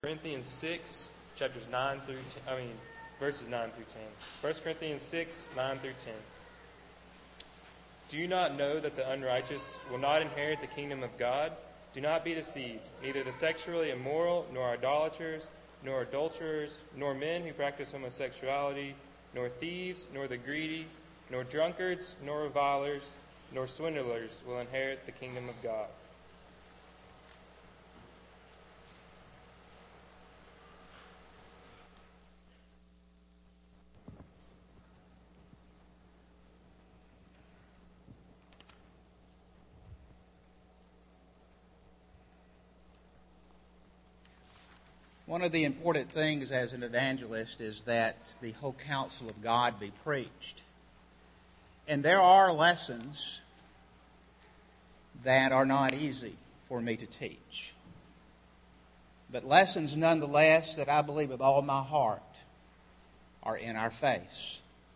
Corinthians 6, verses 9 through 10. 1 Corinthians 6, 9 through 10. Do you not know that the unrighteous will not inherit the kingdom of God? Do not be deceived. Neither the sexually immoral, nor idolaters, nor adulterers, nor men who practice homosexuality, nor thieves, nor the greedy, nor drunkards, nor revilers, nor swindlers will inherit the kingdom of God. One of the important things as an evangelist is that the whole counsel of God be preached. And there are lessons that are not easy for me to teach. But lessons nonetheless that I believe with all my heart are in our face.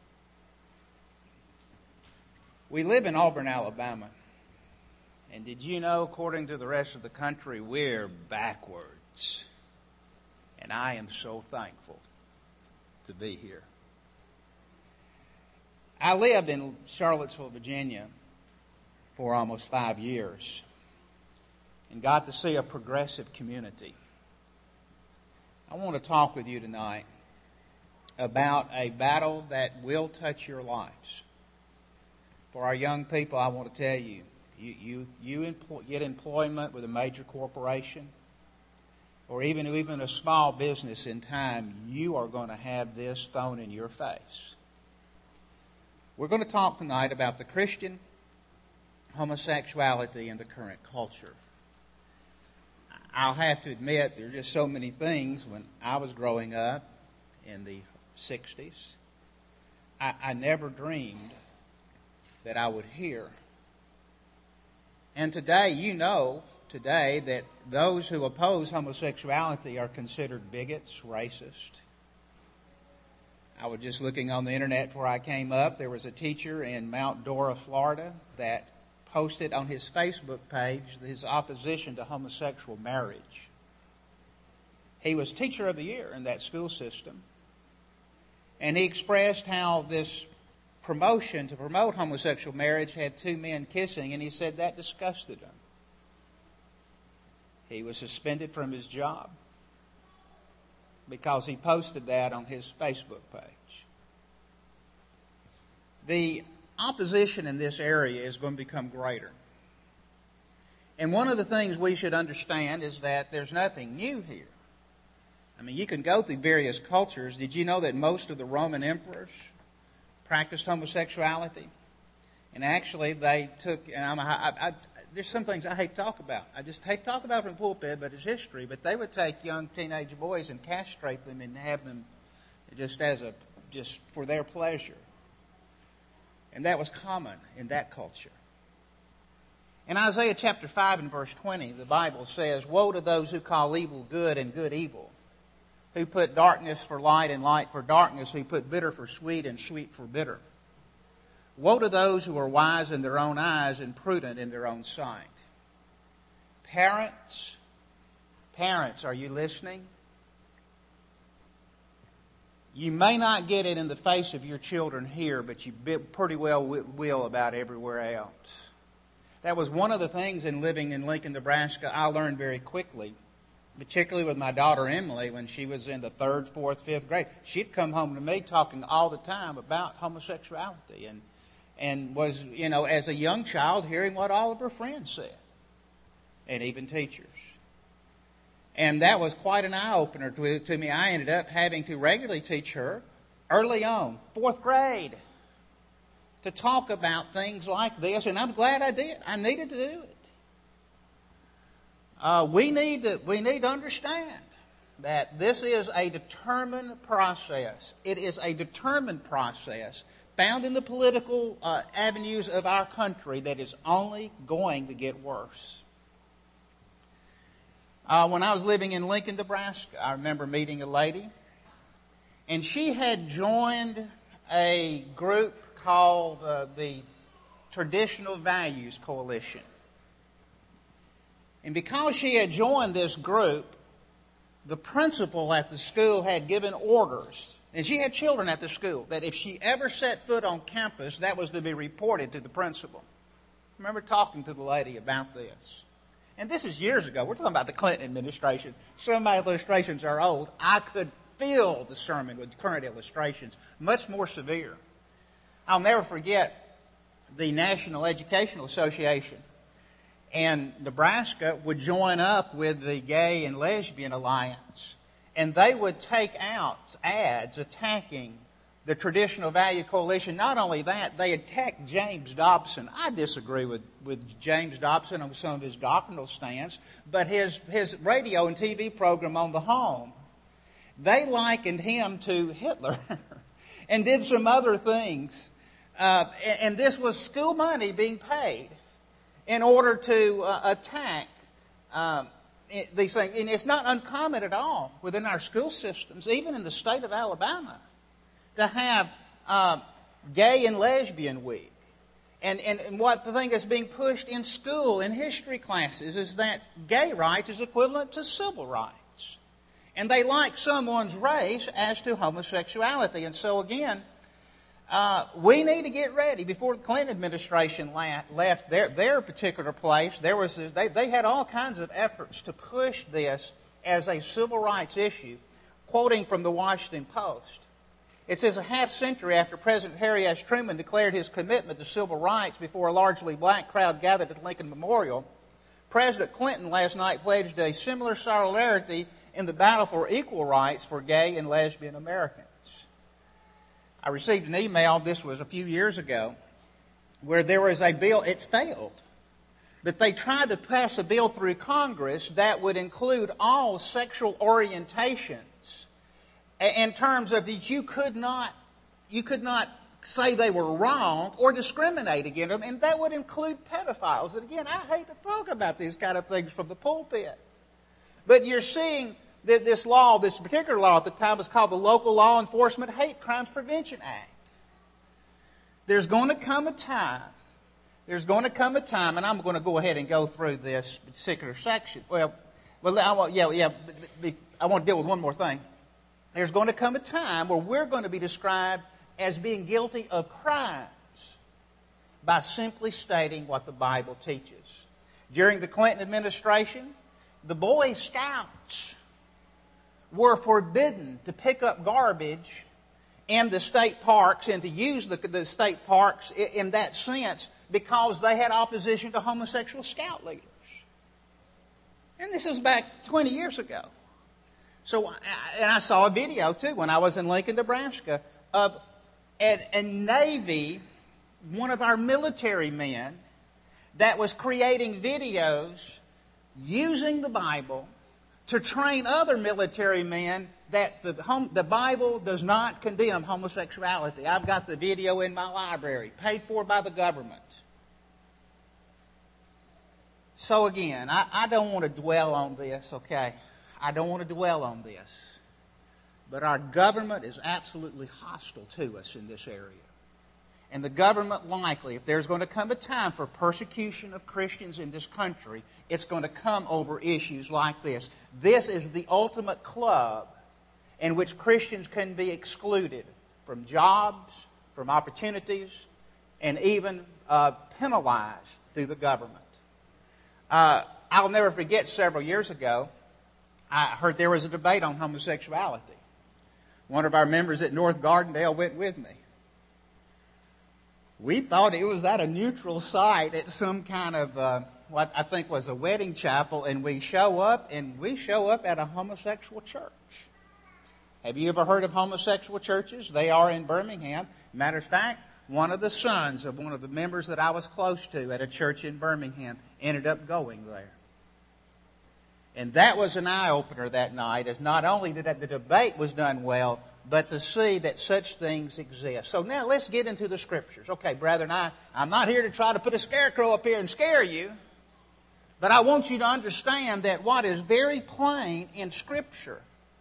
We live in Auburn, Alabama. And did you know, according to the rest of the country, we're backwards. And I am so thankful to be here. I lived in Charlottesville, Virginia for almost 5 years and got to see a progressive community. I want to talk with you tonight about a battle that will touch your lives. For our young people, I want to tell you, you get employment with a major corporation, or even a small business in time, you are going to have this thrown in your face. We're going to talk tonight about the Christian homosexuality in the current culture. I'll have to admit, there are just so many things. When I was growing up in the 60s, I never dreamed that I would hear. And today, you know, that those who oppose homosexuality are considered bigots, racist. I was just looking on the internet before I came up. There was a teacher in Mount Dora, Florida, that posted on his Facebook page his opposition to homosexual marriage. He was Teacher of the Year in that school system. And he expressed how this promotion to promote homosexual marriage had two men kissing, and he said that disgusted him. He was suspended from his job because he posted that on his Facebook page. The opposition in this area is going to become greater. And one of the things we should understand is that there's nothing new here. I mean, you can go through various cultures. Did you know that most of the Roman emperors practiced homosexuality? And actually they took, and there's some things I hate to talk about. I just hate to talk about it from the pulpit, but it's history. But they would take young teenage boys and castrate them and have them just for their pleasure. And that was common in that culture. In Isaiah chapter 5 and verse 20, the Bible says, "Woe to those who call evil good and good evil, who put darkness for light and light for darkness, who put bitter for sweet and sweet for bitter. Woe to those who are wise in their own eyes and prudent in their own sight." Parents, are you listening? You may not get it in the face of your children here, but you pretty well will about everywhere else. That was one of the things in living in Lincoln, Nebraska, I learned very quickly, particularly with my daughter Emily when she was in the 3rd, 4th, 5th grade. She'd come home to me talking all the time about homosexuality and was, as a young child, hearing what all of her friends said, and even teachers. And that was quite an eye-opener to me. I ended up having to regularly teach her early on, 4th grade, to talk about things like this, and I'm glad I did. I needed to do it. We need to understand that this is a determined process. It is a determined process found in the political avenues of our country that is only going to get worse. When I was living in Lincoln, Nebraska, I remember meeting a lady, and she had joined a group called the Traditional Values Coalition. And because she had joined this group, the principal at the school had given orders, and she had children at the school, that if she ever set foot on campus, that was to be reported to the principal. I remember talking to the lady about this. And this is years ago. We're talking about the Clinton administration. Some of my illustrations are old. I could fill the sermon with current illustrations, much more severe. I'll never forget the National Educational Association and Nebraska would join up with the Gay and Lesbian Alliance, and they would take out ads attacking the Traditional Value Coalition. Not only that, they attacked James Dobson. I disagree with James Dobson on some of his doctrinal stance, but his radio and TV program on the Home, they likened him to Hitler and did some other things. And this was school money being paid in order to attack these things. And it's not uncommon at all within our school systems, even in the state of Alabama, to have Gay and Lesbian Week. And what the thing that's being pushed in school, in history classes, is that gay rights is equivalent to civil rights. And they like someone's race as to homosexuality. And so again, we need to get ready. Before the Clinton administration left their particular place, they had all kinds of efforts to push this as a civil rights issue. Quoting from the Washington Post, it says, a half century after President Harry S. Truman declared his commitment to civil rights before a largely black crowd gathered at Lincoln Memorial, President Clinton last night pledged a similar solidarity in the battle for equal rights for gay and lesbian Americans. I received an email, this was a few years ago, where there was a bill, it failed. But they tried to pass a bill through Congress that would include all sexual orientations in terms of that you could not say they were wrong or discriminate against them, and that would include pedophiles. And again, I hate to talk about these kind of things from the pulpit. But you're seeing that this law, this particular law at the time was called the Local Law Enforcement Hate Crimes Prevention Act. There's going to come a time, and I'm going to go ahead and go through this particular section. I want to deal with one more thing. There's going to come a time where we're going to be described as being guilty of crimes by simply stating what the Bible teaches. During the Clinton administration, the Boy Scouts were forbidden to pick up garbage in the state parks and to use the state parks in that sense because they had opposition to homosexual scout leaders. And this is back 20 years ago. So, and I saw a video too when I was in Lincoln, Nebraska, of a Navy, one of our military men, that was creating videos using the Bible to train other military men that the Bible does not condemn homosexuality. I've got the video in my library, paid for by the government. So again, I don't want to dwell on this, okay? I don't want to dwell on this. But our government is absolutely hostile to us in this area. And the government likely, if there's going to come a time for persecution of Christians in this country, it's going to come over issues like this. This is the ultimate club in which Christians can be excluded from jobs, from opportunities, and even penalized through the government. I'll never forget several years ago, I heard there was a debate on homosexuality. One of our members at North Gardendale went with me. We thought it was at a neutral site at some kind of what I think was a wedding chapel, and we show up at a homosexual church. Have you ever heard of homosexual churches? They are in Birmingham. Matter of fact, one of the sons of one of the members that I was close to at a church in Birmingham ended up going there. And that was an eye-opener that night, as not only that the debate was done well, but to see that such things exist. So now let's get into the Scriptures. Okay, brethren, I'm not here to try to put a scarecrow up here and scare you, but I want you to understand that what is very plain in Scripture,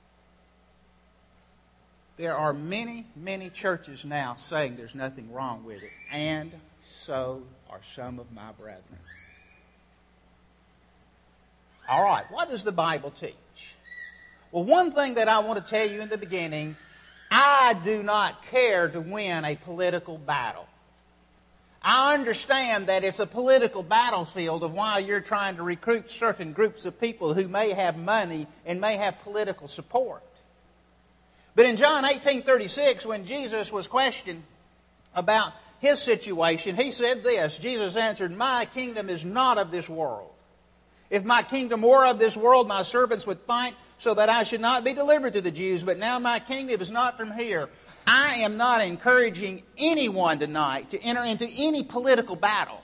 there are many, many churches now saying there's nothing wrong with it, and so are some of my brethren. All right, what does the Bible teach? Well, one thing that I want to tell you in the beginning, I do not care to win a political battle. I understand that it's a political battlefield of why you're trying to recruit certain groups of people who may have money and may have political support. But in John 18:36, when Jesus was questioned about his situation, he said this. Jesus answered, "My kingdom is not of this world. If my kingdom were of this world, my servants would fight so that I should not be delivered to the Jews. But now my kingdom is not from here." I am not encouraging anyone tonight to enter into any political battle.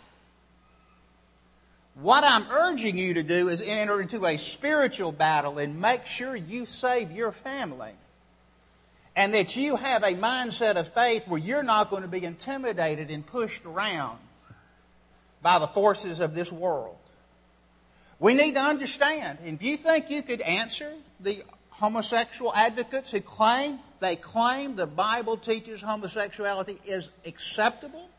What I'm urging you to do is enter into a spiritual battle and make sure you save your family. And that you have a mindset of faith where you're not going to be intimidated and pushed around by the forces of this world. We need to understand, if you think you could answer the homosexual advocates who claim the Bible teaches homosexuality is acceptable,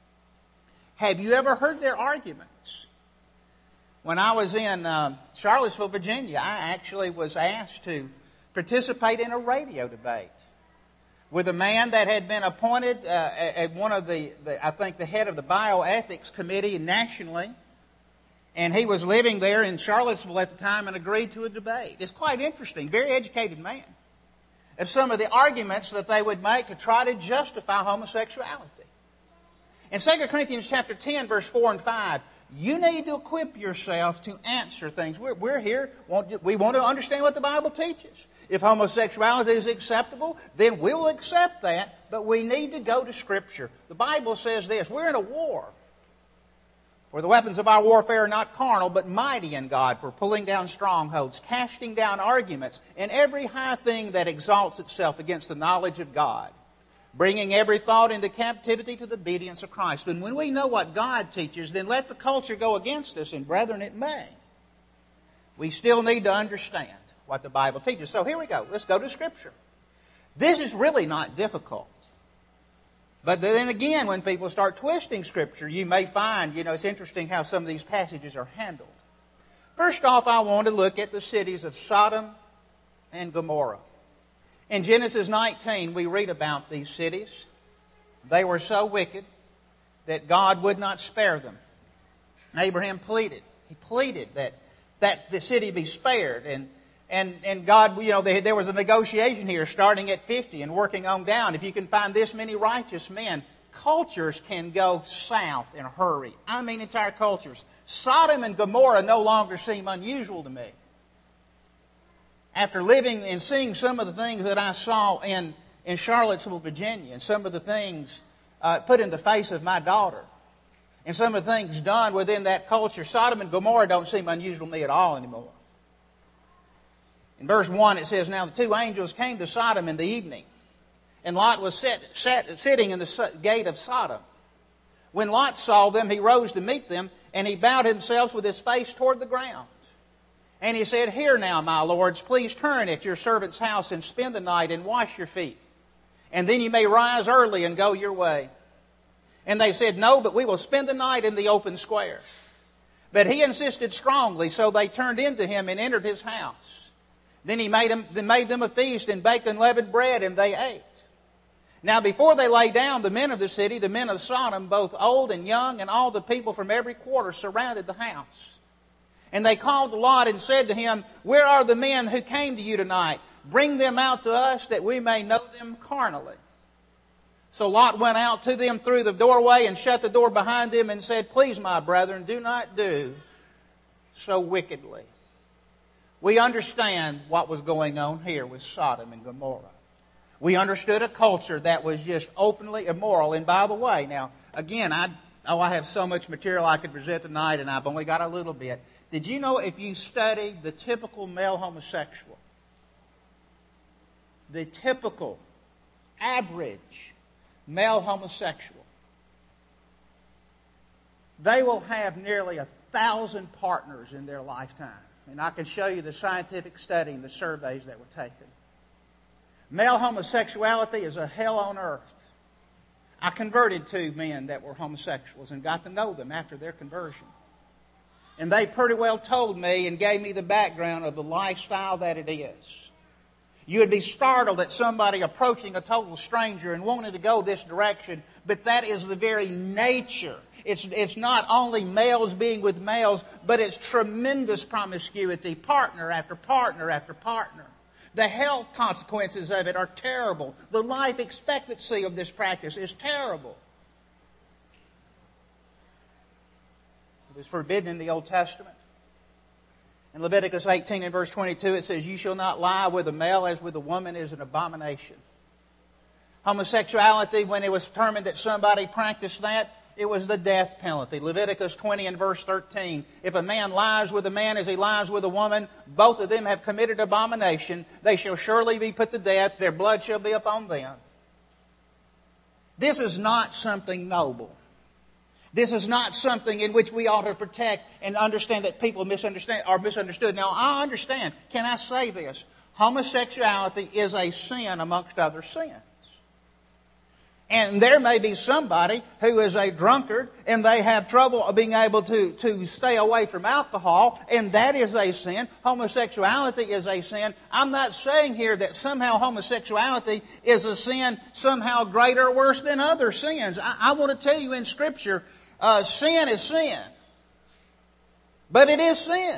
have you ever heard their arguments? When I was in Charlottesville, Virginia, I actually was asked to participate in a radio debate with a man that had been appointed at one of I think the head of the bioethics committee nationally. And he was living there in Charlottesville at the time and agreed to a debate. It's quite interesting, very educated man, of some of the arguments that they would make to try to justify homosexuality. In 2 Corinthians chapter 10, verse 4 and 5, you need to equip yourself to answer things. We're here, we want to understand what the Bible teaches. If homosexuality is acceptable, then we will accept that, but we need to go to Scripture. The Bible says this, we're in a war. For the weapons of our warfare are not carnal, but mighty in God for pulling down strongholds, casting down arguments, and every high thing that exalts itself against the knowledge of God, bringing every thought into captivity to the obedience of Christ. And when we know what God teaches, then let the culture go against us, and brethren, it may. We still need to understand what the Bible teaches. So here we go. Let's go to Scripture. This is really not difficult. But then again, when people start twisting Scripture, you may find, it's interesting how some of these passages are handled. First off, I want to look at the cities of Sodom and Gomorrah. In Genesis 19, we read about these cities. They were so wicked that God would not spare them. Abraham pleaded. He pleaded that the city be spared. And God, there was a negotiation here starting at 50 and working on down. If you can find this many righteous men, cultures can go south in a hurry. I mean entire cultures. Sodom and Gomorrah no longer seem unusual to me. After living and seeing some of the things that I saw in Charlottesville, Virginia, and some of the things put in the face of my daughter, and some of the things done within that culture, Sodom and Gomorrah don't seem unusual to me at all anymore. In verse 1 it says, "Now the two angels came to Sodom in the evening, and Lot was sitting in the gate of Sodom. When Lot saw them, he rose to meet them, and he bowed himself with his face toward the ground. And he said, 'Here now, my lords, please turn at your servant's house and spend the night and wash your feet. And then you may rise early and go your way.' And they said, 'No, but we will spend the night in the open square.' But he insisted strongly, so they turned into him and entered his house. Then he made them a feast and baked unleavened bread, and they ate. Now before they lay down, the men of the city, the men of Sodom, both old and young, and all the people from every quarter surrounded the house. And they called to Lot and said to him, 'Where are the men who came to you tonight? Bring them out to us that we may know them carnally.' So Lot went out to them through the doorway and shut the door behind them and said, 'Please, my brethren, do not do so wickedly.'" We understand what was going on here with Sodom and Gomorrah. We understood a culture that was just openly immoral. And by the way, now, again, I have so much material I could present tonight, and I've only got a little bit. Did you know if you study the typical male homosexual, the typical, average male homosexual, they will have nearly 1,000 partners in their lifetime. And I can show you the scientific study and the surveys that were taken. Male homosexuality is a hell on earth. I converted 2 men that were homosexuals and got to know them after their conversion. And they pretty well told me and gave me the background of the lifestyle that it is. You would be startled at somebody approaching a total stranger and wanting to go this direction, but that is the very nature. It's not only males being with males, but it's tremendous promiscuity, partner after partner after partner. The health consequences of it are terrible. The life expectancy of this practice is terrible. It was forbidden in the Old Testament. In Leviticus 18 and verse 22, it says, "You shall not lie with a male as with a woman is an abomination." Homosexuality, when it was determined that somebody practiced that, it was the death penalty. Leviticus 20 and verse 13, "If a man lies with a man as he lies with a woman, both of them have committed abomination. They shall surely be put to death. Their blood shall be upon them." This is not something noble. This is not something in which we ought to protect and understand that people are misunderstood. Now, I understand. Can I say this? Homosexuality is a sin amongst other sins. And there may be somebody who is a drunkard and they have trouble being able to stay away from alcohol, and that is a sin. Homosexuality is a sin. I'm not saying here that somehow homosexuality is a sin somehow greater or worse than other sins. I want to tell you in Scripture, sin is sin. But it is sin.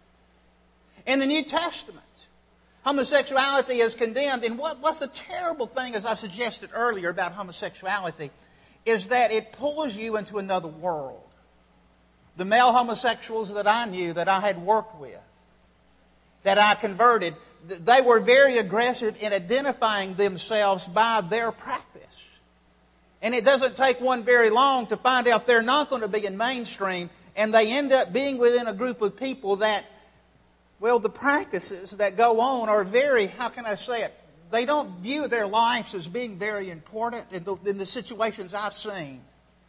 In the New Testament, homosexuality is condemned. And what's the terrible thing, as I suggested earlier about homosexuality, is that it pulls you into another world. The male homosexuals that I knew, that I had worked with, that I converted, they were very aggressive in identifying themselves by their practice. And it doesn't take one very long to find out they're not going to be in mainstream, and they end up being within a group of people that, well, the practices that go on are very, how can I say it? They don't view their lives as being very important in the situations I've seen.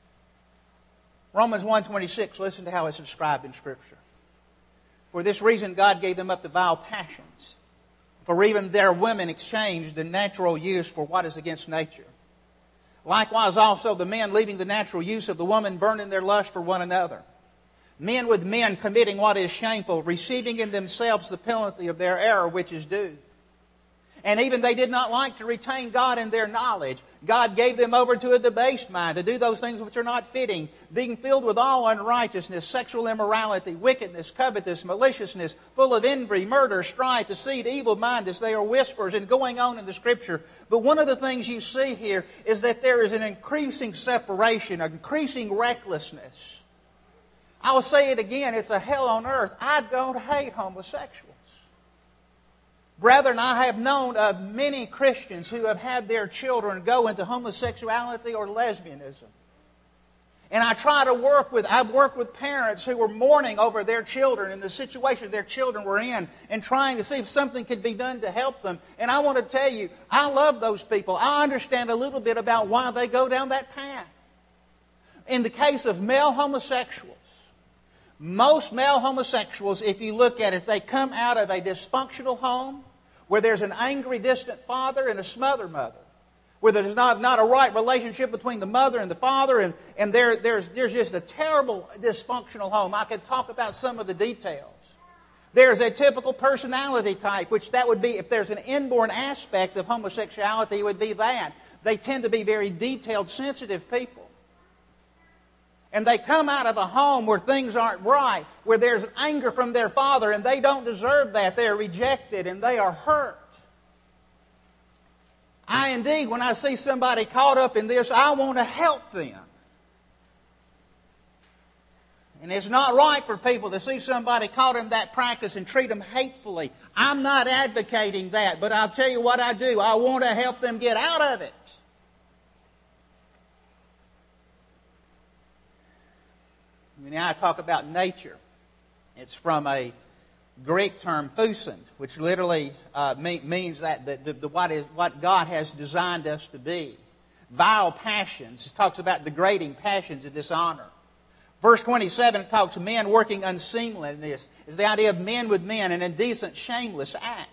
Romans 1:26, listen to how it's described in Scripture. "For this reason God gave them up to vile passions. For even their women exchanged the natural use for what is against nature. Likewise also the men, leaving the natural use of the woman, burned in their lust for one another. Men with men committing what is shameful, receiving in themselves the penalty of their error which is due. And even they did not like to retain God in their knowledge. God gave them over to a debased mind, to do those things which are not fitting, being filled with all unrighteousness, sexual immorality, wickedness, covetous, maliciousness, full of envy, murder, strife, deceit, evil mindedness." They are whisperers and going on in the Scripture. But one of the things you see here is that there is an increasing separation, an increasing recklessness. I will say it again, it's a hell on earth. I don't hate homosexuals. Brethren, I have known of many Christians who have had their children go into homosexuality or lesbianism. And I've worked with parents who were mourning over their children and the situation their children were in and trying to see if something could be done to help them. And I want to tell you, I love those people. I understand a little bit about why they go down that path. In the case of male homosexuals, most male homosexuals, if you look at it, they come out of a dysfunctional home where there's an angry, distant father and a smothered mother, where there's not a right relationship between the mother and the father, and there's just a terrible dysfunctional home. I could talk about some of the details. There's a typical personality type, which that would be, if there's an inborn aspect of homosexuality, it would be that. They tend to be very detailed, sensitive people. And they come out of a home where things aren't right, where there's anger from their father, and they don't deserve that. They are rejected, and they are hurt. Indeed, when I see somebody caught up in this, I want to help them. And it's not right for people to see somebody caught in that practice and treat them hatefully. I'm not advocating that, but I'll tell you what I do. I want to help them get out of it. Now I talk about nature. It's from a Greek term, phusin, which literally means that what God has designed us to be. Vile passions. It talks about degrading passions of dishonor. Verse 27, it talks of men working unseemliness. It's the idea of men with men, an indecent, shameless act.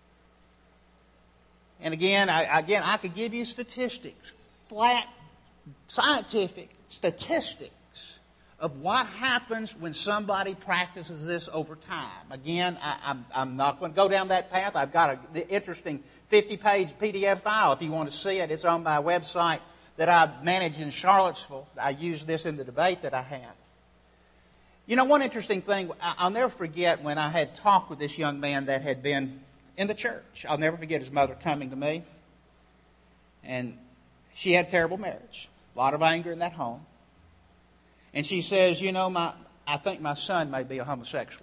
And again, I could give you statistics, flat, scientific statistics of what happens when somebody practices this over time. Again, I'm not going to go down that path. I've got an interesting 50-page PDF file if you want to see it. It's on my website that I manage in Charlottesville. I use this in the debate that I had. You know, one interesting thing, I'll never forget when I had talked with this young man that had been in the church. I'll never forget his mother coming to me. And she had a terrible marriage. A lot of anger in that home. And she says, you know, I think my son may be a homosexual.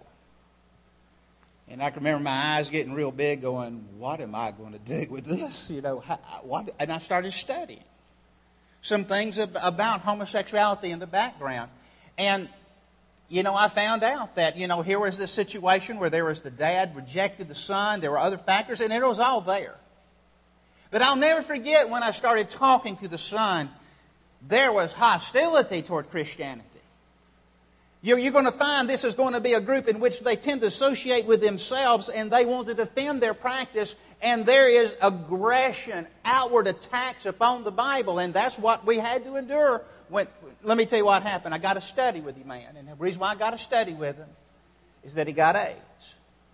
And I can remember my eyes getting real big going, what am I going to do with this? You know, what? And I started studying some things about homosexuality in the background. And, you know, I found out that, you know, here was this situation where there was the dad rejected the son. There were other factors, and it was all there. But I'll never forget when I started talking to the son, there was hostility toward Christianity. You're going to find this is going to be a group in which they tend to associate with themselves and they want to defend their practice, and there is aggression, outward attacks upon the Bible, and that's what we had to endure. Let me tell you what happened. I got a study with the man, and the reason why I got a study with him is that he got AIDS.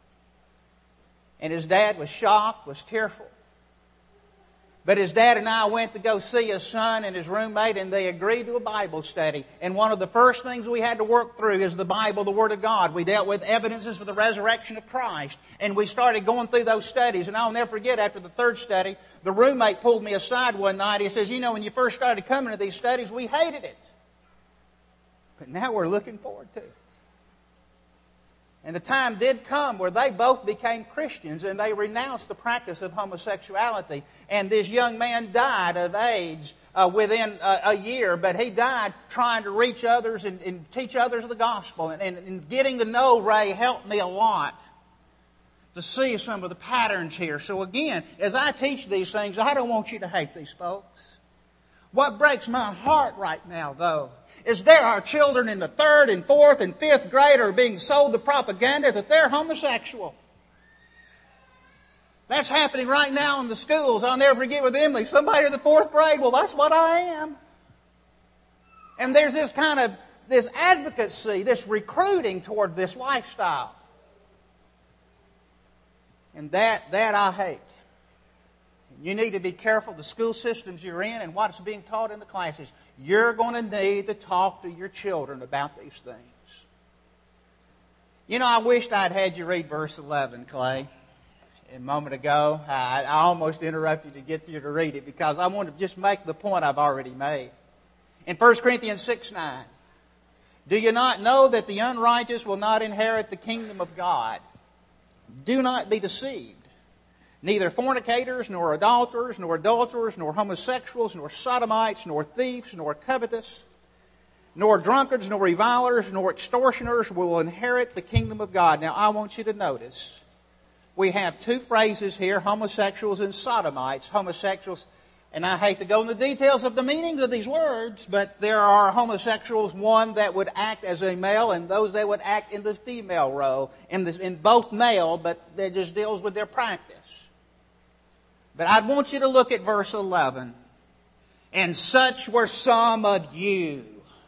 And his dad was shocked, was tearful. But his dad and I went to go see his son and his roommate, and they agreed to a Bible study. And one of the first things we had to work through is the Bible, the Word of God. We dealt with evidences for the resurrection of Christ. And we started going through those studies. And I'll never forget, after the third study, the roommate pulled me aside one night. He says, you know, when you first started coming to these studies, we hated it. But now we're looking forward to it. And the time did come where they both became Christians and they renounced the practice of homosexuality. And this young man died of AIDS within a year, but he died trying to reach others and teach others the gospel. And getting to know Ray helped me a lot to see some of the patterns here. So again, as I teach these things, I don't want you to hate these folks. What breaks my heart right now, though, is there are children in the 3rd and 4th and 5th grade who are being sold the propaganda that they're homosexual. That's happening right now in the schools. I'll never forget with Emily, somebody in the 4th grade, well, that's what I am. And there's this kind of, this advocacy, this recruiting toward this lifestyle. And that I hate. You need to be careful the school systems you're in and what's being taught in the classes. You're going to need to talk to your children about these things. You know, I wished I'd had you read verse 11, Clay. A moment ago, I almost interrupted you to get you to read it because I want to just make the point I've already made. In 1 Corinthians 6:9, do you not know that the unrighteous will not inherit the kingdom of God? Do not be deceived. Neither fornicators, nor adulterers, nor homosexuals, nor sodomites, nor thieves, nor covetous, nor drunkards, nor revilers, nor extortioners will inherit the kingdom of God. Now, I want you to notice, we have two phrases here, homosexuals and sodomites. Homosexuals, and I hate to go into the details of the meanings of these words, but there are homosexuals, one that would act as a male, and those that would act in the female role, in both male, but that just deals with their practice. But I want you to look at verse 11. And such were some of you.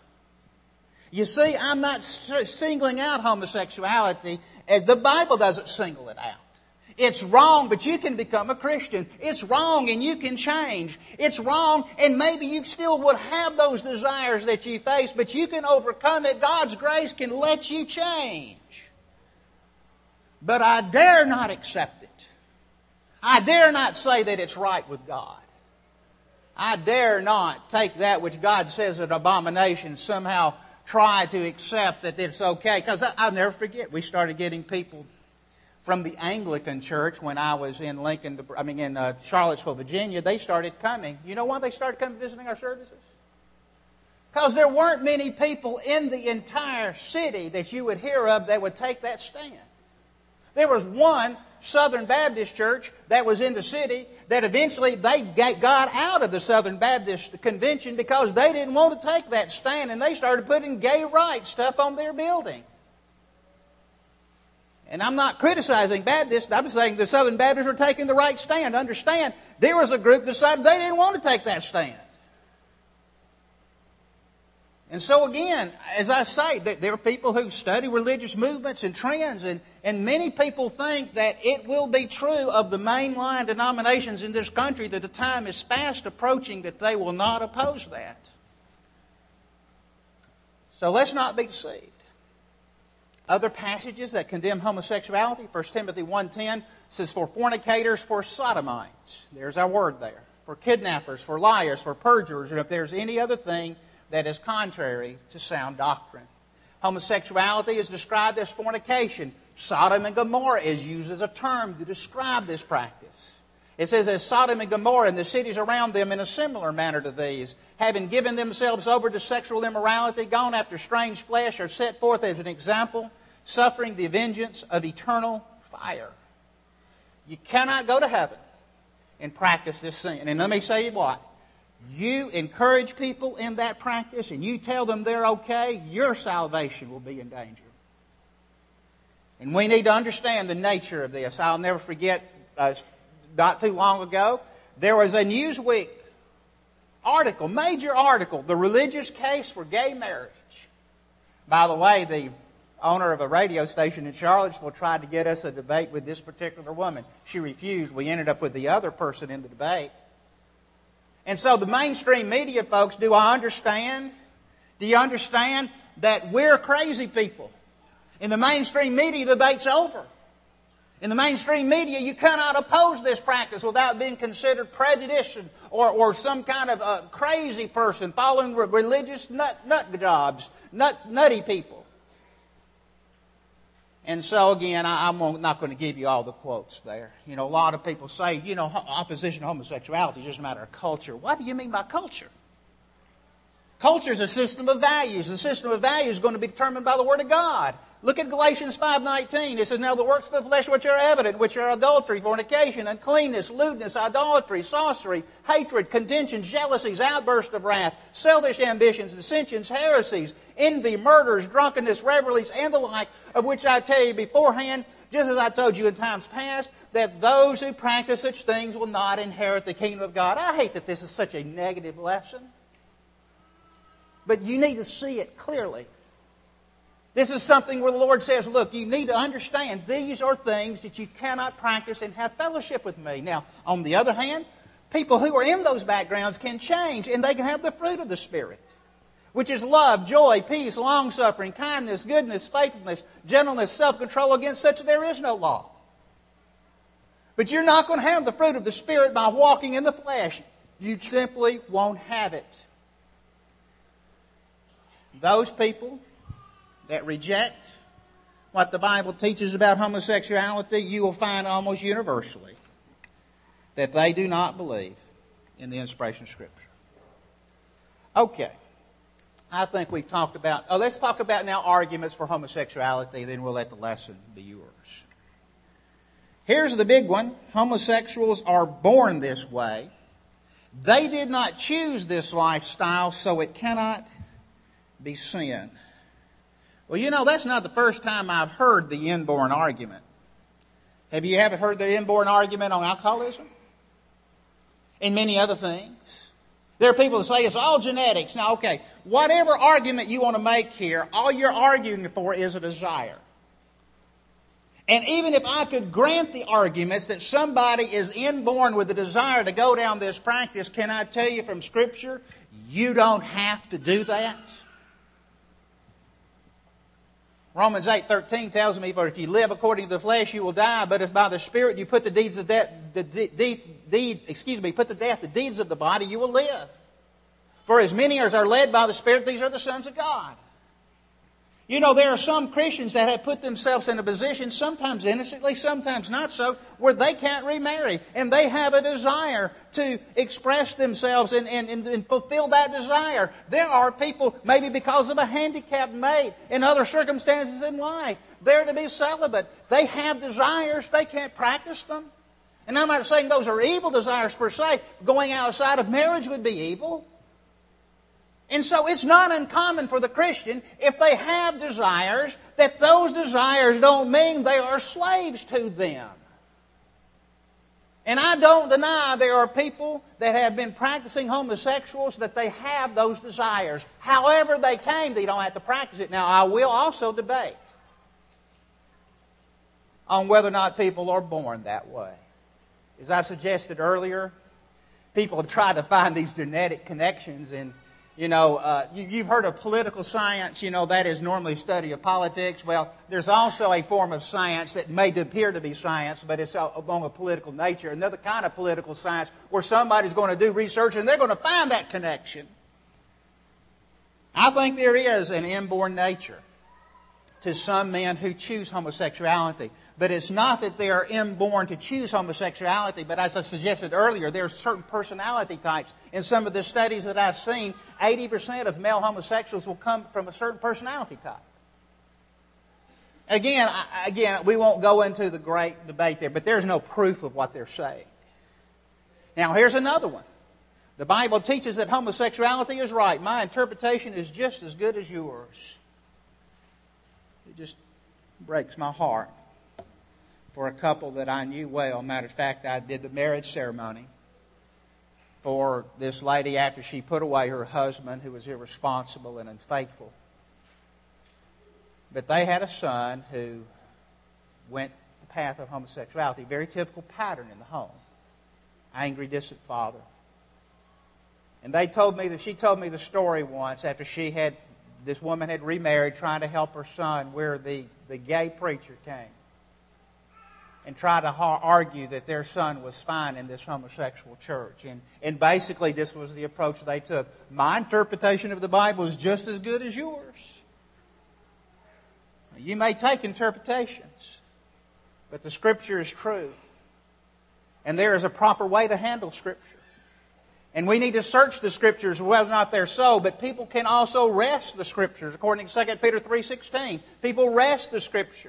You see, I'm not singling out homosexuality. The Bible doesn't single it out. It's wrong, but you can become a Christian. It's wrong, and you can change. It's wrong, and maybe you still would have those desires that you face, but you can overcome it. God's grace can let you change. But I dare not accept it. I dare not say that it's right with God. I dare not take that which God says is an abomination, somehow try to accept that it's okay. Because I'll never forget, we started getting people from the Anglican church when I was in Charlottesville, Virginia. They started coming. You know why they started coming visiting our services? Because there weren't many people in the entire city that you would hear of that would take that stand. There was one Southern Baptist church that was in the city that eventually they got out of the Southern Baptist Convention because they didn't want to take that stand, and they started putting gay rights stuff on their building. And I'm not criticizing Baptists. I'm saying the Southern Baptists are taking the right stand. Understand, there was a group that decided they didn't want to take that stand. And so again, as I say, there are people who study religious movements and trends, and many people think that it will be true of the mainline denominations in this country that the time is fast approaching that they will not oppose that. So let's not be deceived. Other passages that condemn homosexuality, 1 Timothy 1:10 says, for fornicators, for sodomites. There's our word there. For kidnappers, for liars, for perjurers, and if there's any other thing that is contrary to sound doctrine. Homosexuality is described as fornication. Sodom and Gomorrah is used as a term to describe this practice. It says, as Sodom and Gomorrah and the cities around them in a similar manner to these, having given themselves over to sexual immorality, gone after strange flesh, are set forth as an example, suffering the vengeance of eternal fire. You cannot go to heaven and practice this sin. And let me say you what. You encourage people in that practice and you tell them they're okay, your salvation will be in danger. And we need to understand the nature of this. I'll never forget, not too long ago, there was a Newsweek article, major article, the religious case for gay marriage. By the way, the owner of a radio station in Charlottesville tried to get us a debate with this particular woman. She refused. We ended up with the other person in the debate. And so the mainstream media folks, do I understand? Do you understand that we're crazy people? In the mainstream media, the debate's over. In the mainstream media, you cannot oppose this practice without being considered prejudiced or some kind of crazy person following religious nut jobs, nutty people. And so again, I'm not going to give you all the quotes there. You know, a lot of people say, you know, opposition to homosexuality is just a matter of culture. What do you mean by culture? Culture is a system of values. The system of values is going to be determined by the Word of God. Look at Galatians 5:19. It says, now the works of the flesh which are evident, which are adultery, fornication, uncleanness, lewdness, idolatry, sorcery, hatred, contentions, jealousies, outbursts of wrath, selfish ambitions, dissensions, heresies, envy, murders, drunkenness, revelries, and the like, of which I tell you beforehand, just as I told you in times past, that those who practice such things will not inherit the kingdom of God. I hate that this is such a negative lesson. But you need to see it clearly. This is something where the Lord says, look, you need to understand these are things that you cannot practice and have fellowship with me. Now, on the other hand, people who are in those backgrounds can change and they can have the fruit of the Spirit, which is love, joy, peace, long-suffering, kindness, goodness, faithfulness, gentleness, self-control. Against such there is no law. But you're not going to have the fruit of the Spirit by walking in the flesh. You simply won't have it. Those people that reject what the Bible teaches about homosexuality, you will find almost universally that they do not believe in the inspiration of Scripture. Okay. I think we've talked about... let's talk about now arguments for homosexuality, then we'll let the lesson be yours. Here's the big one. Homosexuals are born this way. They did not choose this lifestyle, so it cannot be sin. Well, you know, that's not the first time I've heard the inborn argument. Have you ever heard the inborn argument on alcoholism? And many other things. There are people that say it's all genetics. Now, okay, whatever argument you want to make here, all you're arguing for is a desire. And even if I could grant the arguments that somebody is inborn with a desire to go down this practice, can I tell you from Scripture, you don't have to do that? Romans 8:13 tells me, for if you live according to the flesh, you will die. But if by the Spirit you put to death the deeds of the body, you will live. For as many as are led by the Spirit, these are the sons of God. You know, there are some Christians that have put themselves in a position, sometimes innocently, sometimes not so, where they can't remarry. And they have a desire to express themselves and fulfill that desire. There are people, maybe because of a handicapped mate, in other circumstances in life, they're to be celibate. They have desires, they can't practice them. And I'm not saying those are evil desires per se. Going outside of marriage would be evil. And so it's not uncommon for the Christian, if they have desires, that those desires don't mean they are slaves to them. And I don't deny there are people that have been practicing homosexuals, that they have those desires. However they came, they don't have to practice it. Now, I will also debate on whether or not people are born that way. As I suggested earlier, people have tried to find these genetic connections. And, you've heard of political science. That is normally a study of politics. Well, there's also a form of science that may appear to be science, but it's on a political nature. Another kind of political science where somebody's going to do research and they're going to find that connection. I think there is an inborn nature to some men who choose homosexuality. But it's not that they are inborn to choose homosexuality, but as I suggested earlier, there are certain personality types. In some of the studies that I've seen, 80% of male homosexuals will come from a certain personality type. Again, we won't go into the great debate there, but there's no proof of what they're saying. Now, here's another one. The Bible teaches that homosexuality is right. My interpretation is just as good as yours. It just breaks my heart for a couple that I knew well. Matter of fact, I did the marriage ceremony for this lady after she put away her husband who was irresponsible and unfaithful. But they had a son who went the path of homosexuality, very typical pattern in the home. Angry, distant father. And she told me the story once after this woman had remarried, trying to help her son, where the gay preacher came and tried to argue that their son was fine in this homosexual church. And basically this was the approach they took. My interpretation of the Bible is just as good as yours. You may take interpretations, but the Scripture is true. And there is a proper way to handle Scripture. And we need to search the Scriptures whether or not they're so, but people can also wrest the Scriptures. According to 2 Peter 3:16, people wrest the Scripture.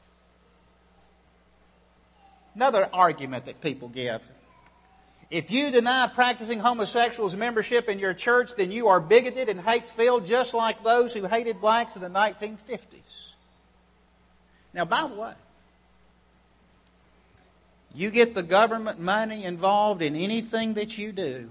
Another argument that people give. If you deny practicing homosexuals membership in your church, then you are bigoted and hate-filled, just like those who hated blacks in the 1950s. Now, by the way, you get the government money involved in anything that you do,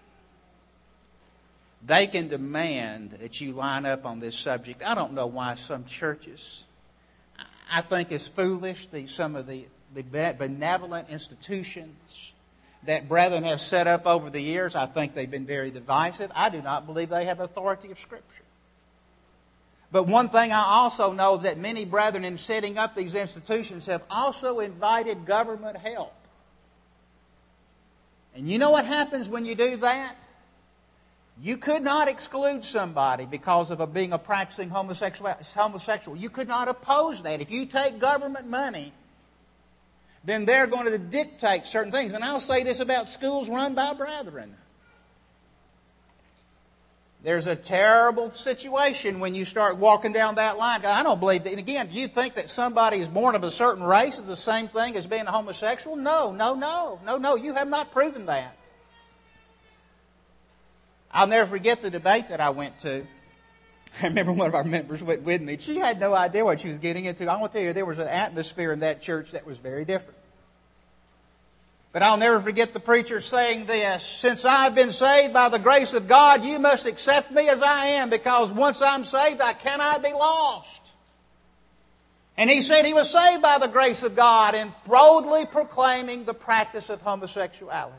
they can demand that you line up on this subject. I don't know why some churches, I think it's foolish, some of the benevolent institutions that brethren have set up over the years. I think they've been very divisive. I do not believe they have authority of Scripture. But one thing I also know is that many brethren in setting up these institutions have also invited government help. And you know what happens when you do that? You could not exclude somebody because of being a practicing homosexual. You could not oppose that. If you take government money, then they're going to dictate certain things. And I'll say this about schools run by brethren. There's a terrible situation when you start walking down that line. I don't believe that. And again, do you think that somebody is born of a certain race is the same thing as being a homosexual? No. You have not proven that. I'll never forget the debate that I went to. I remember one of our members went with me. She had no idea what she was getting into. I want to tell you, there was an atmosphere in that church that was very different. But I'll never forget the preacher saying this: "Since I've been saved by the grace of God, you must accept me as I am, because once I'm saved, I cannot be lost." And he said he was saved by the grace of God and boldly proclaiming the practice of homosexuality.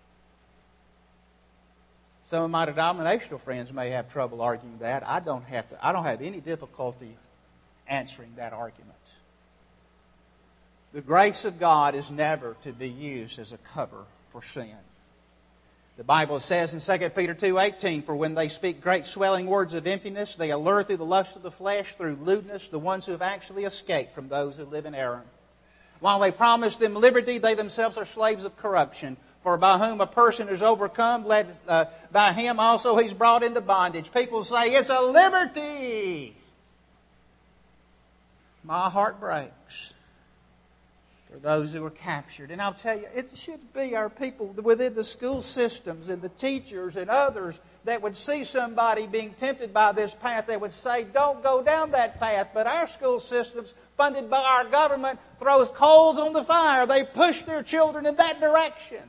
Some of my denominational friends may have trouble arguing that. I don't have any difficulty answering that argument. The grace of God is never to be used as a cover for sin. The Bible says in 2 Peter 2:18, "For when they speak great swelling words of emptiness, they allure through the lust of the flesh, through lewdness, the ones who have actually escaped from those who live in error. While they promise them liberty, they themselves are slaves of corruption. For by whom a person is overcome, by him also he's brought into bondage." People say, it's a liberty. My heart breaks. for those who were captured. And I'll tell you, it should be our people within the school systems and the teachers and others that would see somebody being tempted by this path. They would say, don't go down that path. But our school systems, funded by our government, throws coals on the fire. They push their children in that direction.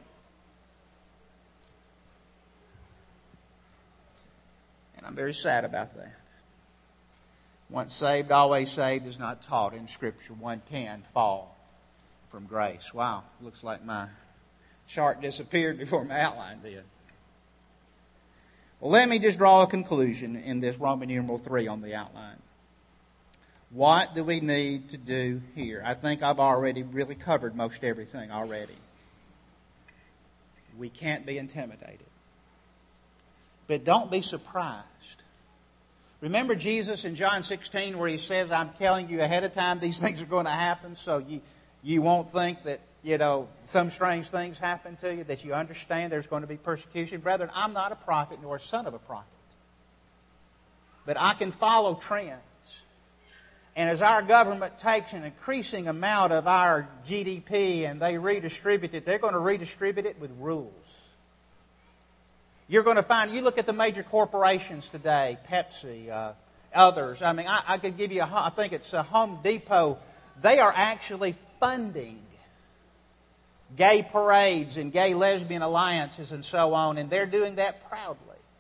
And I'm very sad about that. Once saved, always saved is not taught in Scripture. One can fall from grace. Wow, looks like my chart disappeared before my outline did. Well, let me just draw a conclusion in this Roman numeral 3 on the outline. What do we need to do here? I think I've already really covered most everything already. We can't be intimidated. But don't be surprised. Remember Jesus in John 16 where He says, I'm telling you ahead of time these things are going to happen, so you won't think that, some strange things happen to you, that you understand there's going to be persecution. Brethren, I'm not a prophet nor a son of a prophet. But I can follow trends. And as our government takes an increasing amount of our GDP and they redistribute it, they're going to redistribute it with rules. You're going to find, you look at the major corporations today, Pepsi, others. I mean, I could give you, I think it's Home Depot. They are actually funding gay parades and gay lesbian alliances and so on, and they're doing that proudly.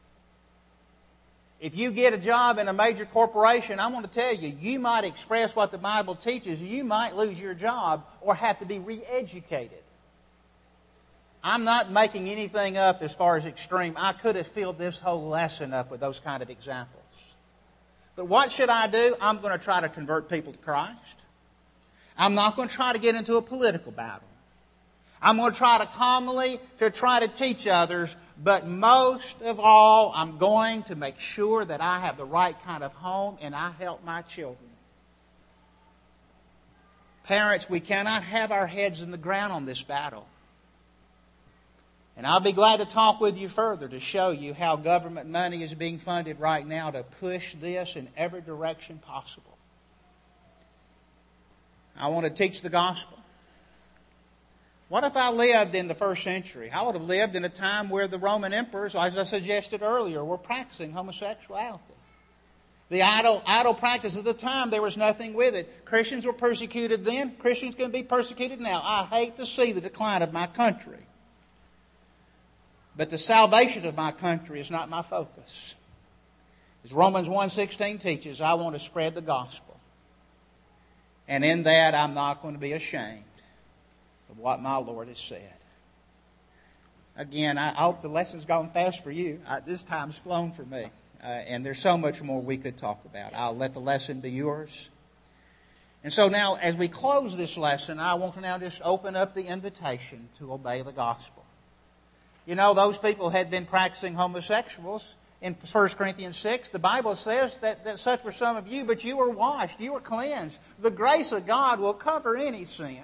If you get a job in a major corporation, I want to tell you, you might express what the Bible teaches. You might lose your job or have to be re-educated. I'm not making anything up as far as extreme. I could have filled this whole lesson up with those kind of examples. But what should I do? I'm going to try to convert people to Christ. I'm not going to try to get into a political battle. I'm going to try to calmly try to teach others, but most of all, I'm going to make sure that I have the right kind of home and I help my children. Parents, we cannot have our heads in the ground on this battle. And I'll be glad to talk with you further to show you how government money is being funded right now to push this in every direction possible. I want to teach the gospel. What if I lived in the first century? I would have lived in a time where the Roman emperors, as I suggested earlier, were practicing homosexuality. The idol practice of the time, there was nothing with it. Christians were persecuted then. Christians can be persecuted now. I hate to see the decline of my country. But the salvation of my country is not my focus. As Romans 1:16 teaches, I want to spread the gospel. And in that, I'm not going to be ashamed of what my Lord has said. Again, I hope the lesson's gone fast for you. This time's flown for me. And there's so much more we could talk about. I'll let the lesson be yours. And so now, as we close this lesson, I want to now just open up the invitation to obey the gospel. You know, those people had been practicing homosexuals. In 1 Corinthians 6, the Bible says that such were some of you, but you were washed, you were cleansed. The grace of God will cover any sin.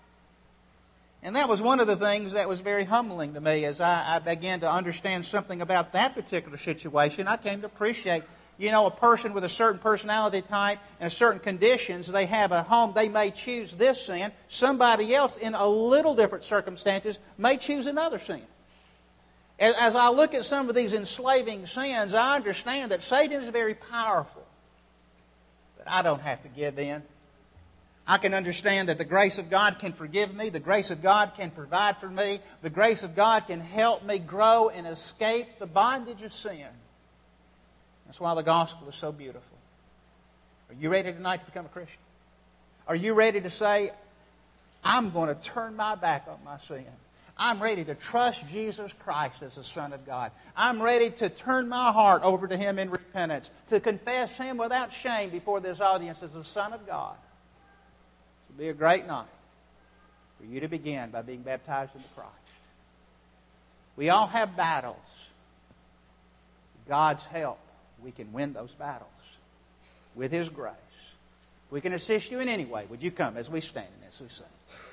And that was one of the things that was very humbling to me as I began to understand something about that particular situation. I came to appreciate, a person with a certain personality type and certain conditions, they have a home, they may choose this sin. Somebody else in a little different circumstances may choose another sin. As I look at some of these enslaving sins, I understand that Satan is very powerful. But I don't have to give in. I can understand that the grace of God can forgive me. The grace of God can provide for me. The grace of God can help me grow and escape the bondage of sin. That's why the gospel is so beautiful. Are you ready tonight to become a Christian? Are you ready to say, I'm going to turn my back on my sin? I'm ready to trust Jesus Christ as the Son of God. I'm ready to turn my heart over to Him in repentance, to confess Him without shame before this audience as the Son of God. It will be a great night for you to begin by being baptized into Christ. We all have battles. With God's help, we can win those battles with His grace. If we can assist you in any way, would you come as we stand and as we sing?